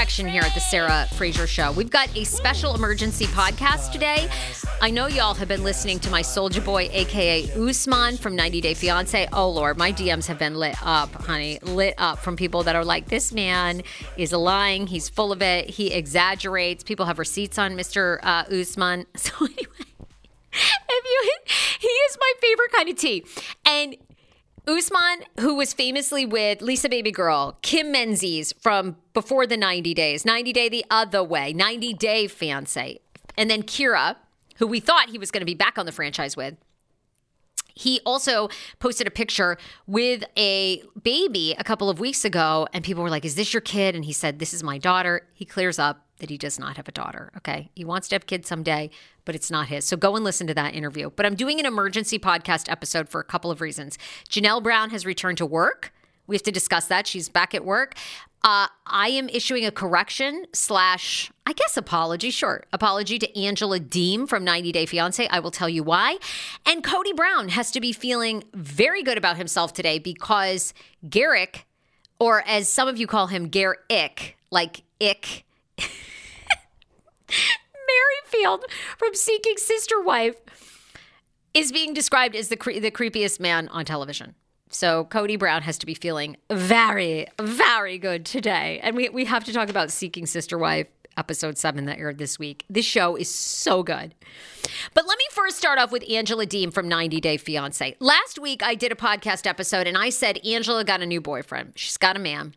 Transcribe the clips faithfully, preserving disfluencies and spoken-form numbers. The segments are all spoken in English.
correction here at the Sarah Fraser Show. We've got a special emergency podcast today. I know y'all have been listening to my soldier boy, a k a. Usman from ninety day fiance. Oh, Lord, my D Ms have been lit up, honey, lit up from people that are like, this man is lying. He's full of it. He exaggerates. People have receipts on Mister Uh, Usman. So anyway, if you, he is my favorite kind of tea. And Usman, who was famously with Lisa Baby Girl, Kim Menzies from before the ninety days, ninety day the other way, ninety day fiance, and then Kira, who we thought he was going to be back on the franchise with. He also posted a picture with a baby a couple of weeks ago, and people were like, is this your kid? And he said, this is my daughter. He clears up that he does not have a daughter, okay? He wants to have kids someday, but it's not his. So go and listen to that interview. But I'm doing an emergency podcast episode for a couple of reasons. Janelle Brown has returned to work. We have to discuss that. She's back at work. Uh, I am issuing a correction slash, I guess, apology. Sure. Apology to Angela Deem from ninety day fiance. I will tell you why. And Cody Brown has to be feeling very good about himself today because Garrick, or as some of you call him, Garrick, like ick, Merrifield from Seeking Sister Wife, is being described as the cre- the creepiest man on television. So Cody Brown has to be feeling very, very good today. And we, we have to talk about Seeking Sister Wife, episode seven that aired this week. This show is so good. But let me first start off with Angela Deem from ninety day fiance. Last week, I did a podcast episode and I said Angela got a new boyfriend. She's got a man.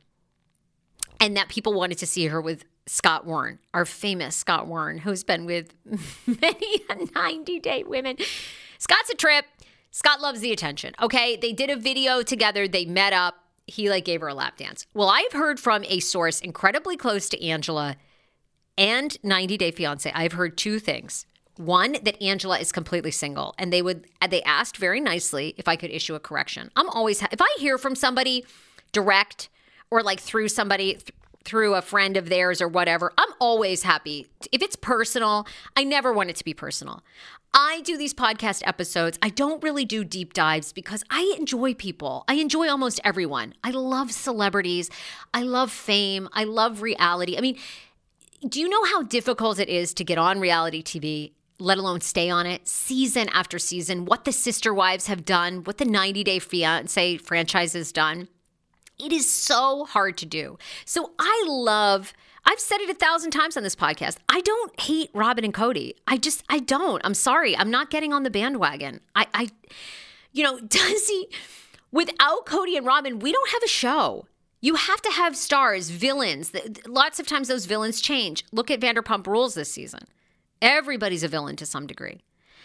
And that people wanted to see her with Scott Warren, our famous Scott Warren, who's been with many ninety day women. Scott's a trip. Scott loves the attention, okay? They did a video together. They met up. He, like, gave her a lap dance. Well, I've heard from a source incredibly close to Angela and ninety day fiance. I've heard two things. One, that Angela is completely single. And they would, they asked very nicely if I could issue a correction. I'm always, if I hear from somebody direct or, like, through somebody, th- through a friend of theirs or whatever, I'm always happy. If it's personal, I never want it to be personal. I do these podcast episodes. I don't really do deep dives because I enjoy people. I enjoy almost everyone. I love celebrities. I love fame. I love reality. I mean, do you know how difficult it is to get on reality T V, let alone stay on it season after season? What the Sister Wives have done, what the ninety day fiance franchise has done. It is so hard to do. So I love, I've said it a thousand times on this podcast. I don't hate Robin and Cody. I just, I don't. I'm sorry. I'm not getting on the bandwagon. I, I, you know, does he, without Cody and Robin, we don't have a show. You have to have stars, villains. Lots of times those villains change. Look at Vanderpump Rules this season. Everybody's a villain to some degree.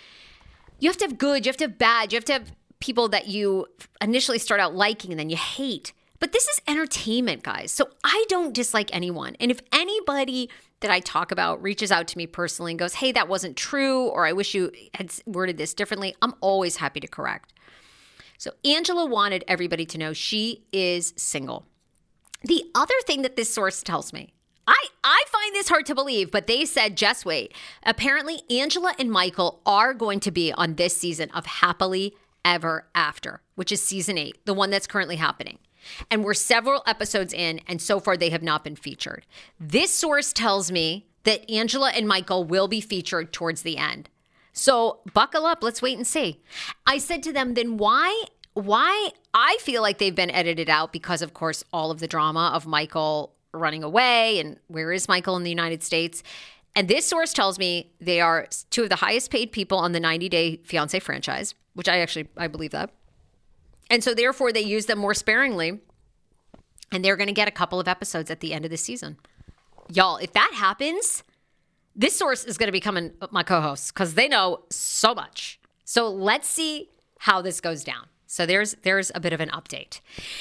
You have to have good, you have to have bad, you have to have people that you initially start out liking and then you hate. But this is entertainment, guys. So I don't dislike anyone. And if anybody that I talk about reaches out to me personally and goes, hey, that wasn't true, or I wish you had worded this differently, I'm always happy to correct. So Angela wanted everybody to know she is single. The other thing that this source tells me, I, I find this hard to believe, but they said, just wait. Apparently, Angela and Michael are going to be on this season of Happily Ever After, which is season eight, the one that's currently happening. And we're several episodes in, and so far they have not been featured. This source tells me that Angela and Michael will be featured towards the end. So buckle up. Let's wait and see. I said to them, then why, why I feel like they've been edited out because, of course, all of the drama of Michael running away and where is Michael in the United States. And this source tells me they are two of the highest paid people on the ninety day fiance franchise, which I actually, I believe that. And so therefore they use them more sparingly, and they're going to get a couple of episodes at the end of the season. Y'all, if that happens, this source is going to become my co-host because they know so much. So let's see how this goes down. So there's there's a bit of an update.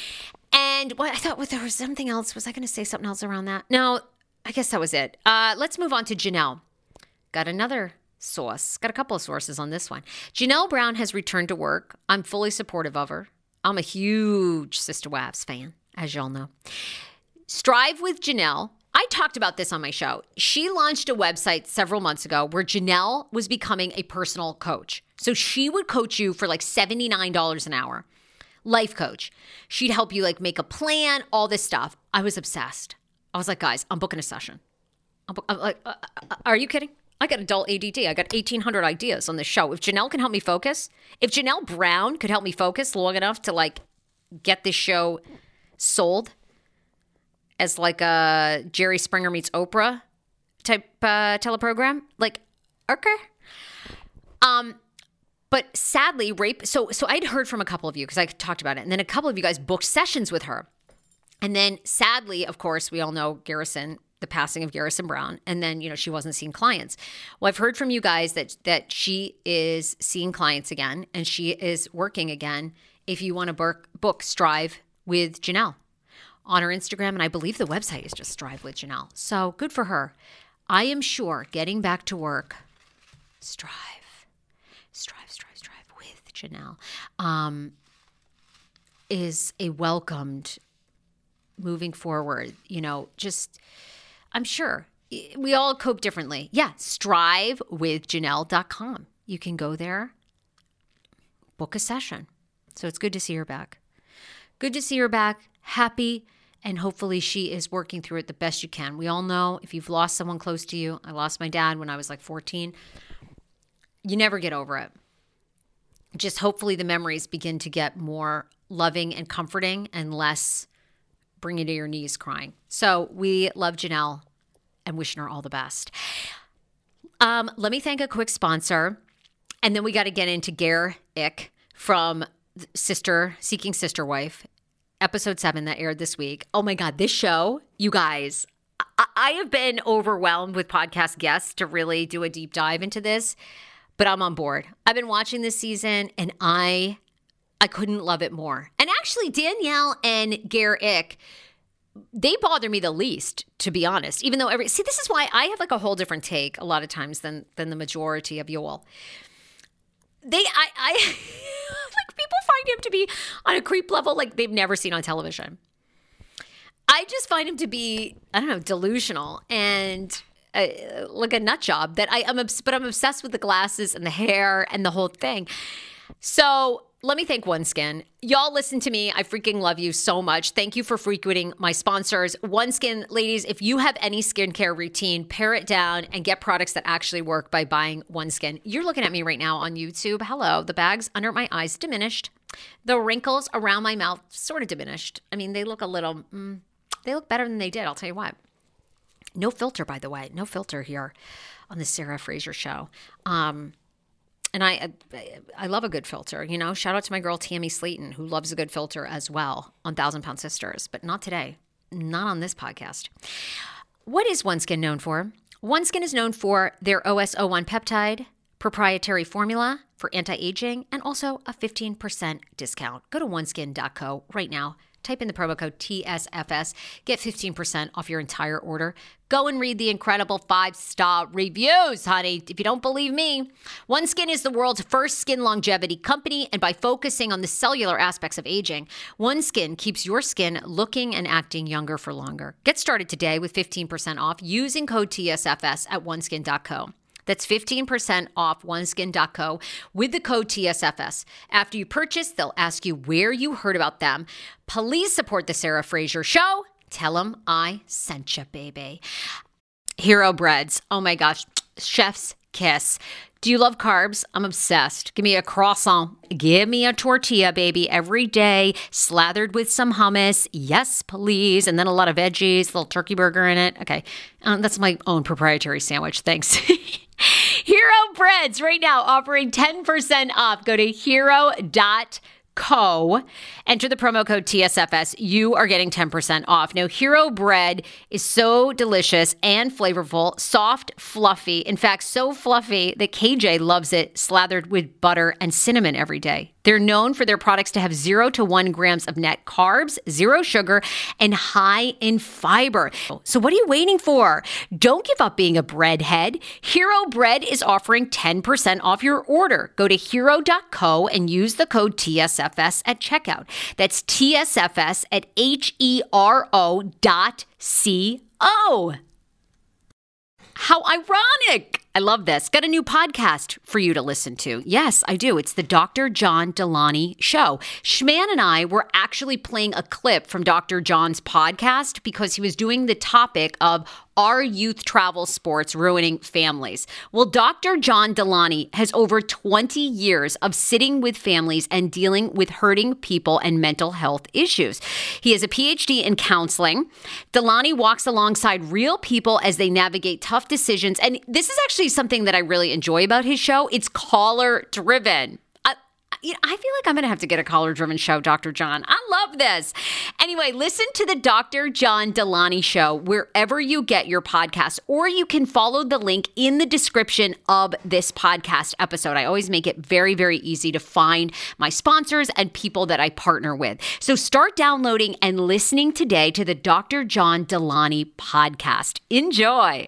And what I thought well, there was something else. Was I going to say something else around that? No, I guess that was it. Uh, let's move on to Janelle. Got another source. Got a couple of sources on this one. Janelle Brown has returned to work. I'm fully supportive of her. I'm a huge Sister Wives fan, as y'all know. Strive with Janelle. I talked about this on my show. She launched a website several months ago where Janelle was becoming a personal coach. So she would coach you for like seventy-nine dollars an hour. Life coach. She'd help you like make a plan, all this stuff. I was obsessed. I was like, guys, I'm booking a session. I'm, bu- I'm like, uh, uh, are you kidding? I got adult A D D. I got eighteen hundred ideas on this show. If Janelle can help me focus, if Janelle Brown could help me focus long enough to like get this show sold as like a Jerry Springer meets Oprah type uh, teleprogram, like, okay. Um, but sadly, rape. So, so I'd heard from a couple of you because I talked about it, and then a couple of you guys booked sessions with her, and then sadly, of course, we all know Garrison. The passing of Garrison Brown. And then, you know, she wasn't seeing clients. Well, I've heard from you guys that that she is seeing clients again and she is working again. If you want to book, book Strive with Janelle on her Instagram. And I believe the website is just Strive with Janelle. So good for her. I am sure getting back to work, Strive, Strive, Strive, Strive with Janelle um, is a welcomed moving forward, you know, just... I'm sure we all cope differently. Yeah, strive with janelle dot com. You can go there, book a session. So it's good to see her back. Good to see her back, happy, and hopefully she is working through it the best you can. We all know if you've lost someone close to you, I lost my dad when I was like fourteen, you never get over it. Just hopefully the memories begin to get more loving and comforting and less bring you to your knees crying. So we love Janelle and wishing her all the best. Um, let me thank a quick sponsor. And then we got to get into Gare Ick from Sister, Seeking Sister Wife, episode seven that aired this week. Oh my God, this show, you guys, I, I have been overwhelmed with podcast guests to really do a deep dive into this, but I'm on board. I've been watching this season and I I couldn't love it more. And actually, Danielle and Gare Ick, they bother me the least, to be honest. Even though every see, this is why I have like a whole different take a lot of times than than the majority of you all. They, I, I like people find him to be on a creep level like they've never seen on television. I just find him to be, I don't know, delusional and uh, like a nut job. That I am, obs- but I'm obsessed with the glasses and the hair and the whole thing. So. Let me thank OneSkin. Y'all listen to me. I freaking love you so much. Thank you for frequenting my sponsors. OneSkin, ladies, if you have any skincare routine, pare it down and get products that actually work by buying OneSkin. You're looking at me right now on YouTube. Hello. The bags under my eyes diminished. The wrinkles around my mouth sort of diminished. I mean, they look a little, mm, they look better than they did. I'll tell you what. No filter, by the way. No filter here on the Sarah Fraser Show. Um... And I, I love a good filter, you know, shout out to my girl, Tammy Slayton, who loves a good filter as well on Thousand Pound Sisters, but not today, not on this podcast. What is OneSkin known for? OneSkin is known for their O S O one peptide, proprietary formula for anti-aging, and also a fifteen percent discount. Go to oneskin dot co right now. Type in the promo code T S F S. Get fifteen percent off your entire order. Go and read the incredible five-star reviews, honey. If you don't believe me, OneSkin is the world's first skin longevity company, and by focusing on the cellular aspects of aging, OneSkin keeps your skin looking and acting younger for longer. Get started today with fifteen percent off using code T S F S at oneskin dot co. That's fifteen percent off oneskin dot co with the code T S F S. After you purchase, they'll ask you where you heard about them. Please support the Sarah Fraser Show. Tell them I sent you, baby. Hero Breads. Oh my gosh. Chef's kiss. Do you love carbs? I'm obsessed. Give me a croissant. Give me a tortilla, baby, every day, slathered with some hummus. Yes, please. And then a lot of veggies, a little turkey burger in it. Okay. Um, that's my own proprietary sandwich. Thanks. Hero Breads right now offering ten percent off. Go to hero dot co. Enter the promo code T S F S. You are getting ten percent off. Now, Hero Bread is so delicious and flavorful, soft, fluffy. In fact, so fluffy that K J loves it slathered with butter and cinnamon every day. They're known for their products to have zero to one grams of net carbs, zero sugar, and high in fiber. So what are you waiting for? Don't give up being a breadhead. Hero Bread is offering ten percent off your order. Go to hero dot co and use the code T S F S at checkout. That's T S F S at H E R O dot C O. How ironic. I love this. Got a new podcast for you to listen to. Yes, I do. It's the Doctor John Delaney Show. Schman and I were actually playing a clip from Doctor John's podcast because he was doing the topic of are youth travel sports ruining families? Well, Doctor John Delaney has over twenty years of sitting with families and dealing with hurting people and mental health issues. He has a P H D in counseling. Delaney walks alongside real people as they navigate tough decisions. And this is actually something that I really enjoy about his show. It's caller driven. You know, I feel like I'm going to have to get a caller-driven show, Doctor John. I love this. Anyway, listen to the Doctor John Delaney Show wherever you get your podcast, or you can follow the link in the description of this podcast episode. I always make it very, very easy to find my sponsors and people that I partner with. So start downloading and listening today to the Doctor John Delaney podcast. Enjoy.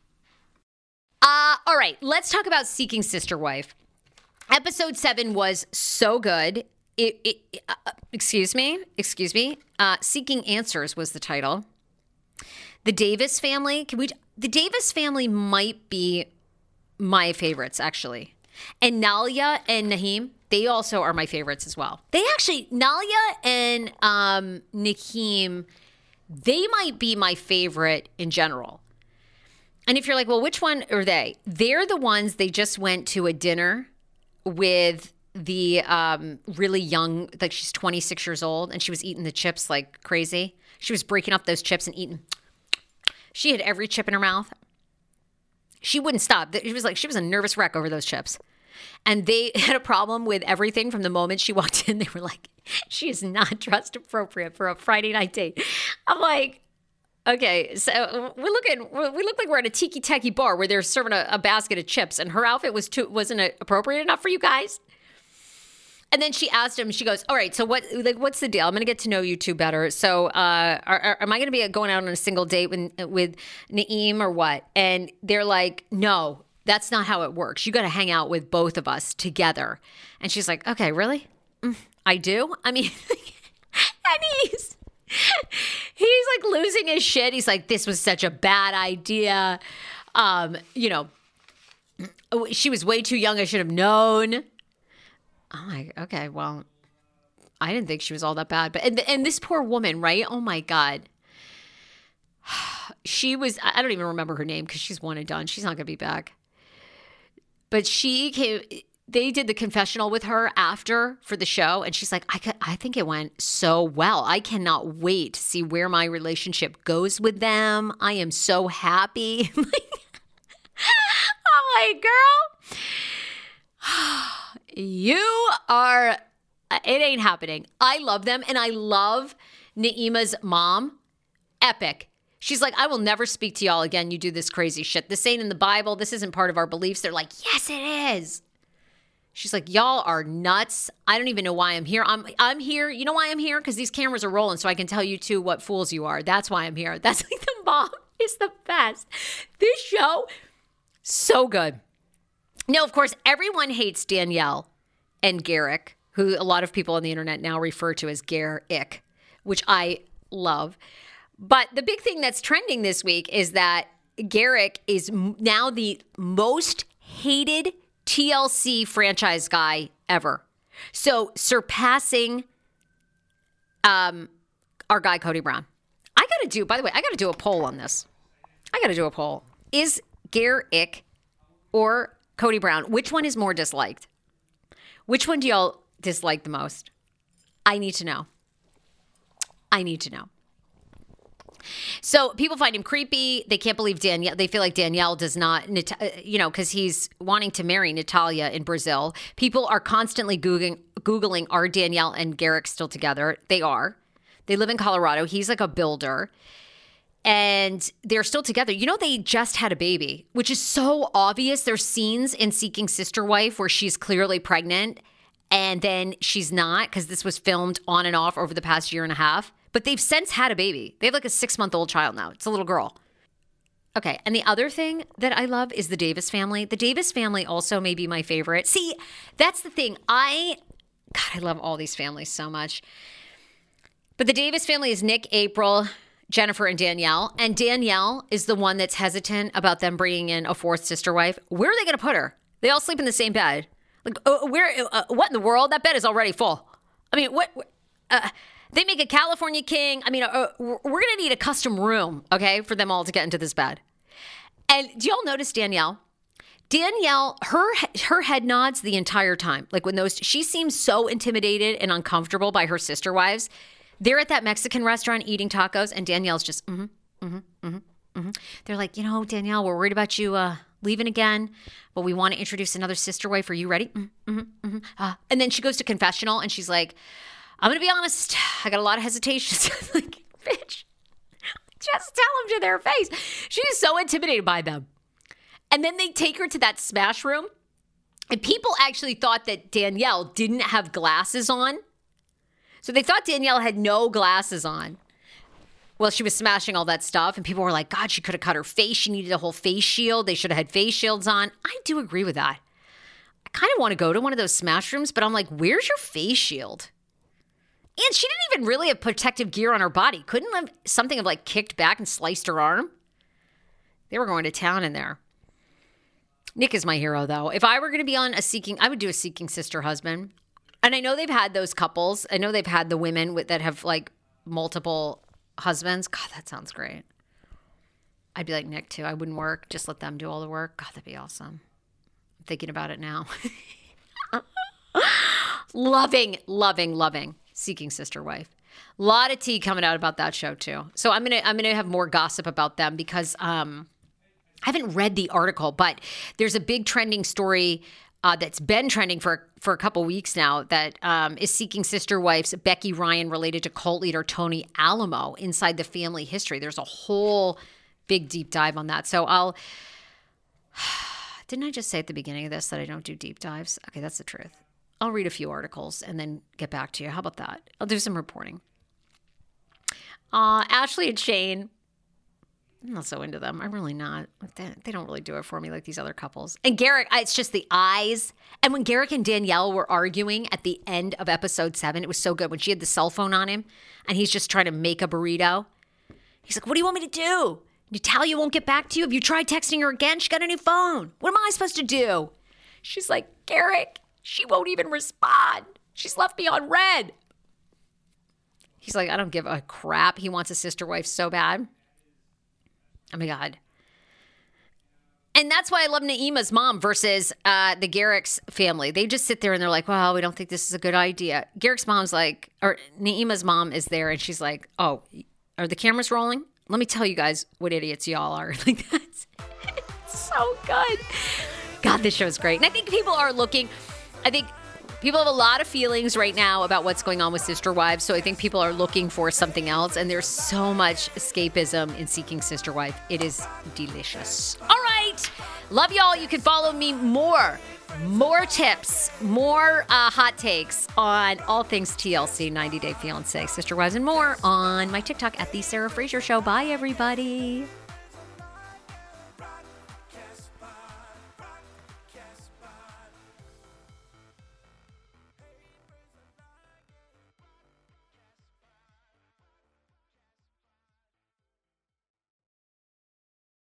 Uh, all right, let's talk about Seeking Sister Wife. Episode seven was so good. It, it, uh, excuse me, excuse me. Uh, Seeking Answers was the title. The Davis family. Can we? The Davis family might be my favorites, actually. And Nalia and Naheem, they also are my favorites as well. They actually, Nalia and um, Naheem, they might be my favorite in general. And if you're like, well, which one are they? They're the ones they just went to a dinner with the um, really young, like she's twenty-six years old, and she was eating the chips like crazy. She was breaking up those chips and eating. She had every chip in her mouth. She wouldn't stop. It was like she was a nervous wreck over those chips. And they had a problem with everything from the moment she walked in. They were like, she is not dressed appropriate for a Friday night date. I'm like, okay, so we're looking, we look like we're at a tiki-taki bar where they're serving a, a basket of chips, and her outfit was too, wasn't appropriate enough for you guys. And then she asked him, she goes, all right, so what, like, what's the deal? I'm going to get to know you two better. So uh, are, are, am I going to be going out on a single date with, with Naeem or what? And they're like, no, that's not how it works. You got to hang out with both of us together. And she's like, okay, really? Mm, I do? I mean, and he's... He's like losing his shit. He's like, this was such a bad idea. Um, you know, she was way too young. I should have known. I'm like, okay, well, I didn't think she was all that bad. But and, and this poor woman, right? Oh my God. She was, I don't even remember her name because she's one and done. She's not going to be back. But she came, they did the confessional with her after for the show. And she's like, I could, I think it went so well. I cannot wait to see where my relationship goes with them. I am so happy. I'm like, girl, you are, it ain't happening. I love them. And I love Naeema's mom. Epic. She's like, I will never speak to y'all again. You do this crazy shit. This ain't in the Bible. This isn't part of our beliefs. They're like, yes, it is. She's like, y'all are nuts. I don't even know why I'm here. I'm I'm here. You know why I'm here? Because these cameras are rolling so I can tell you two what fools you are. That's why I'm here. That's like the mom is the best. This show, so good. No, of course, everyone hates Danielle and Garrick, who a lot of people on the internet now refer to as Garrick, which I love. But the big thing that's trending this week is that Garrick is now the most hated T L C franchise guy ever. So surpassing um, our guy, Cody Brown. I got to do, by the way, I got to do a poll on this. I got to do a poll. Is Garrick or Cody Brown, which one is more disliked? Which one do y'all dislike the most? I need to know. I need to know. So people find him creepy. They can't believe Danielle. They feel like Danielle does not, you know, because he's wanting to marry Natalia in Brazil. People are constantly Googling, Googling, are Danielle and Garrick still together? They are. They live in Colorado. He's like a builder. And they're still together. You know, they just had a baby, which is so obvious. There's scenes in Seeking Sister Wife where she's clearly pregnant and then she's not, because this was filmed on and off over the past year and a half. But they've since had a baby. They have like a six-month-old child now. It's a little girl. Okay, and the other thing that I love is the Davis family. The Davis family also may be my favorite. See, that's the thing. I, God, I love all these families so much. But the Davis family is Nick, April, Jennifer and Danielle. And Danielle is the one that's hesitant about them bringing in a fourth sister wife. Where are they going to put her? They all sleep in the same bed. Like, uh, where? Uh, what in the world? That bed is already full. I mean, what? Uh, they make a California king. I mean, uh, we're going to need a custom room, okay, for them all to get into this bed. And do y'all notice Danielle? Danielle, her her head nods the entire time. Like when those, she seems so intimidated and uncomfortable by her sister wives. They're at that Mexican restaurant eating tacos, and Danielle's just, mm-hmm, mm-hmm, mm-hmm, mm-hmm. They're like, you know, Danielle, we're worried about you uh, leaving again, but we want to introduce another sister wife. Are you ready? Mm-hmm, mm-hmm, mm-hmm. Uh, and then she goes to confessional, and she's like, I'm going to be honest. I got a lot of hesitations. Like, bitch, just tell them to their face. She's so intimidated by them. And then they take her to that smash room. And people actually thought that Danielle didn't have glasses on. So they thought Danielle had no glasses on. Well, she was smashing all that stuff. And people were like, God, she could have cut her face. She needed a whole face shield. They should have had face shields on. I do agree with that. I kind of want to go to one of those smash rooms, but I'm like, where's your face shield? And she didn't even really have protective gear on her body. Couldn't have something have like kicked back and sliced her arm? They were going to town in there. Nick is my hero, though. If I were going to be on a Seeking, I would do a Seeking Sister husband. And I know they've had those couples. I know they've had the women with, that have like multiple husbands. God, that sounds great. I'd be like Nick, too. I wouldn't work. Just let them do all the work. God, that'd be awesome. I'm thinking about it now. loving, loving, loving Seeking Sister Wife. A lot of tea coming out about that show, too. So I'm going to I'm gonna have more gossip about them because... um. I haven't read the article, but there's a big trending story uh, that's been trending for, for a couple weeks now that um, is Seeking Sister Wife's Becky Ryan related to cult leader Tony Alamo inside the family history. There's a whole big deep dive on that. So I'll, didn't I just say at the beginning of this that I don't do deep dives? Okay, that's the truth. I'll read a few articles and then get back to you. How about that? I'll do some reporting. Uh, Ashley and Shane. I'm not so into them. I'm really not. They, they don't really do it for me like these other couples. And Garrick, it's just the eyes. And when Garrick and Danielle were arguing at the end of episode seven, it was so good. When she had the cell phone on him and he's just trying to make a burrito. He's like, what do you want me to do? Natalia won't get back to you? Have you tried texting her again? She got a new phone. What am I supposed to do? She's like, Garrick, she won't even respond. She's left me on red. He's like, I don't give a crap. He wants a sister wife so bad. Oh, my God. And that's why I love Naima's mom versus uh, the Garrick's family. They just sit there and they're like, well, we don't think this is a good idea. Garrick's mom's like, or Naima's mom is there and she's like, oh, are the cameras rolling? Let me tell you guys what idiots y'all are. Like, that's it's so good. God, this show's great. And I think people are looking, I think people have a lot of feelings right now about what's going on with Sister Wives. So I think people are looking for something else. And there's so much escapism in Seeking Sister Wife. It is delicious. All right. Love y'all. You can follow me more, more tips, more uh, hot takes on all things T L C, ninety day fiancé, Sister Wives, and more on my TikTok at The Sarah Fraser Show. Bye, everybody.